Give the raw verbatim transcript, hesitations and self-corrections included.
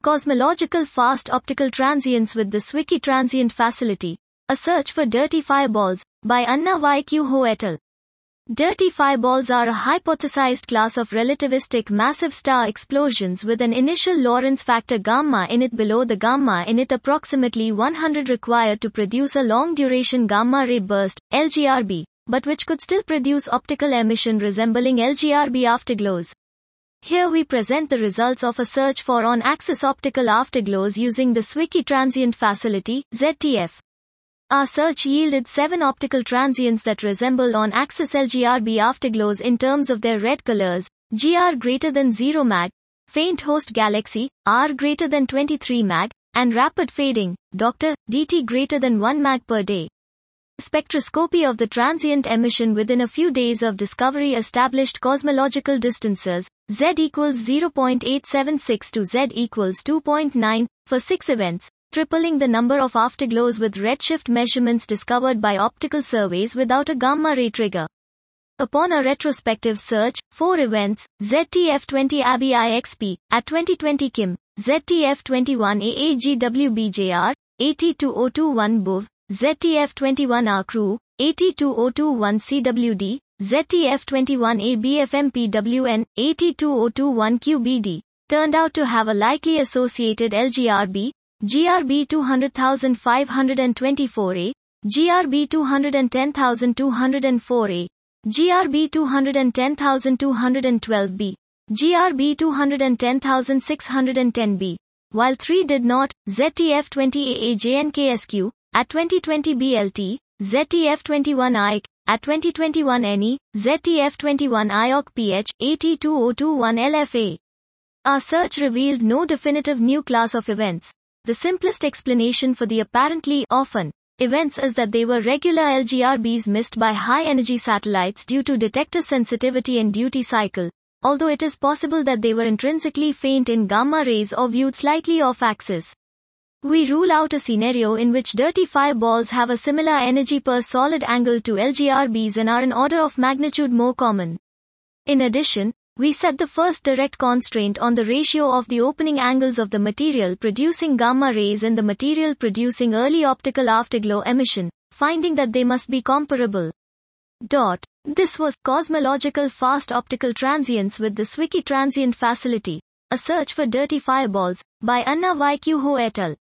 Cosmological Fast Optical Transients with the Zwicky Transient Facility. A Search for Dirty Fireballs, by Anna Y Q Ho et al. Dirty fireballs are a hypothesized class of relativistic massive star explosions with an initial Lorentz factor gamma init below the gamma init approximately one hundred required to produce a long-duration gamma ray burst, L G R B, but which could still produce optical emission resembling L G R B afterglows. Here we present the results of a search for on-axis optical afterglows using the Zwicky Transient Facility, Z T F. Our search yielded seven optical transients that resemble on-axis L G R B afterglows in terms of their red colors, G R greater than zero mag, faint host galaxy, R greater than twenty-three mag, and rapid fading, Doctor D T greater than one mag per day. Spectroscopy of the transient emission within a few days of discovery established cosmological distances, Z equals zero point eight seven six to Z equals two point nine, for six events, tripling the number of afterglows with redshift measurements discovered by optical surveys without a gamma ray trigger. Upon a retrospective search, four events, Z T F twenty A B I X P, at twenty twenty Kim, Z T F twenty-one A A G W B J R, eighty two oh two one B U V, Z T F twenty-one R Crew, eighty two oh two one C W D, Z T F twenty-one A B F M P W N, eighty two oh two one Q B D, turned out to have a likely associated L G R B, G R B two hundred thousand five hundred twenty-four A, G R B two hundred ten thousand two hundred four A, G R B two hundred ten thousand two hundred twelve B, G R B two hundred ten thousand six hundred ten B, while three did not, Z T F twenty A A J N K S Q, at twenty twenty B L T, Z T F twenty-one I C, at twenty twenty-one N E, Z T F twenty-one I O C P H, eighty two oh two one L F A. Our search revealed no definitive new class of events. The simplest explanation for the apparently often events is that they were regular L G R Bs missed by high-energy satellites due to detector sensitivity and duty cycle, although it is possible that they were intrinsically faint in gamma rays or viewed slightly off-axis. We rule out a scenario in which dirty fireballs have a similar energy per solid angle to L G R Bs and are an order of magnitude more common. In addition, we set the first direct constraint on the ratio of the opening angles of the material producing gamma rays and the material producing early optical afterglow emission, finding that they must be comparable. Dot. This was Cosmological Fast Optical Transients with the Zwicky Transient Facility. A Search for Dirty Fireballs, by Anna Y Q Ho et al.